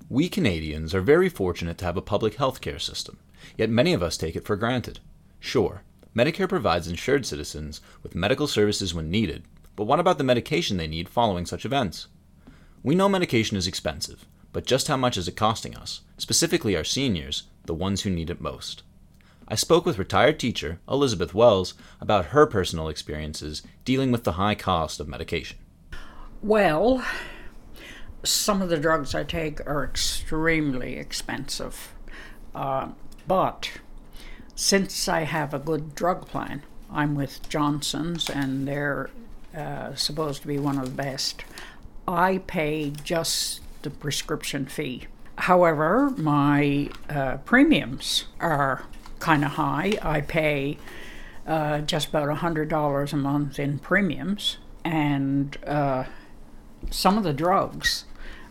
We Canadians are very fortunate to have a public health care system, yet many of us take it for granted. Sure, Medicare provides insured citizens with medical services when needed, but what about the medication they need following such events? We know medication is expensive, but just how much is it costing us, specifically our seniors, the ones who need it most? I spoke with retired teacher Elizabeth Wells about her personal experiences dealing with the high cost of medication. Well, some of the drugs I take are extremely expensive, but since I have a good drug plan, I'm with Johnson's and they're supposed to be one of the best, I pay just the prescription fee. However, my premiums are kind of high. I pay just about $100 a month in premiums, and some of the drugs,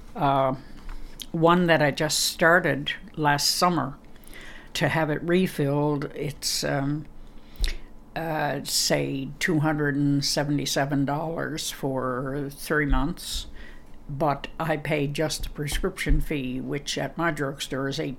one that I just started last summer to have it refilled, it's say $277 for 3 months, but I pay just the prescription fee, which at my drugstore is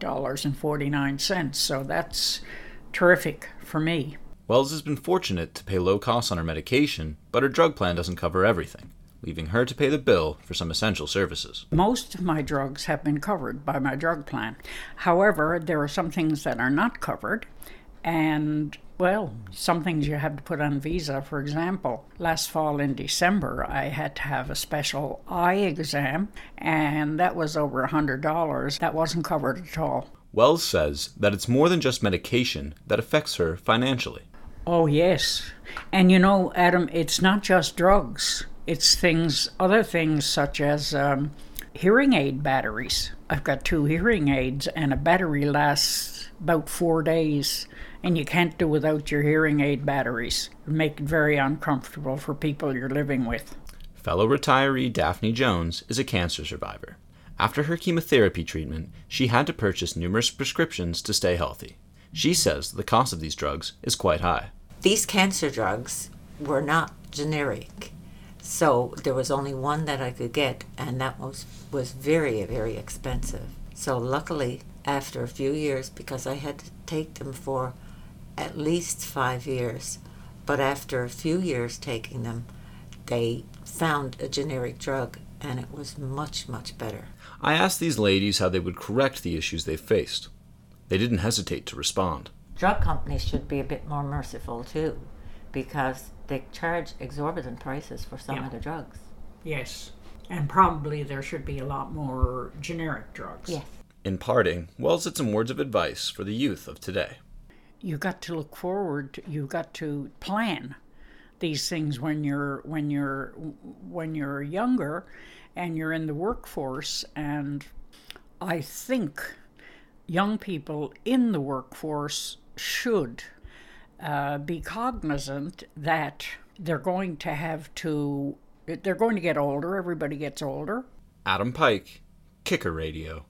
$8.49, so that's terrific for me. Wells has been fortunate to pay low costs on her medication, but her drug plan doesn't cover everything, leaving her to pay the bill for some essential services. Most of my drugs have been covered by my drug plan. However, there are some things that are not covered, and, well, some things you have to put on Visa. For example, last fall in December, I had to have a special eye exam, and that was over $100. That wasn't covered at all. Wells says that it's more than just medication that affects her financially. Oh, yes. And you know, Adam, it's not just drugs. It's other things such as hearing aid batteries. I've got 2 hearing aids, and a battery lasts about 4 days, and you can't do without your hearing aid batteries. It make it very uncomfortable for people you're living with. Fellow retiree Daphne Jones is a cancer survivor. After her chemotherapy treatment, she had to purchase numerous prescriptions to stay healthy. She says the cost of these drugs is quite high. These cancer drugs were not generic, so there was only one that I could get, and that was very, very expensive. So luckily, after a few years, because I had to take them for at least 5 years, but after a few years taking them, they found a generic drug, and it was much, much better. I asked these ladies how they would correct the issues they faced. They didn't hesitate to respond. Drug companies should be a bit more merciful too, because they charge exorbitant prices for some of the drugs. Yes, and probably there should be a lot more generic drugs. Yes. In parting, Wells had some words of advice for the youth of today. You got to look forward. You got to plan these things when you're younger, and you're in the workforce. And I think young people in the workforce should be cognizant that they're going to get older. Everybody gets older. Adam Pike, Kicker Radio.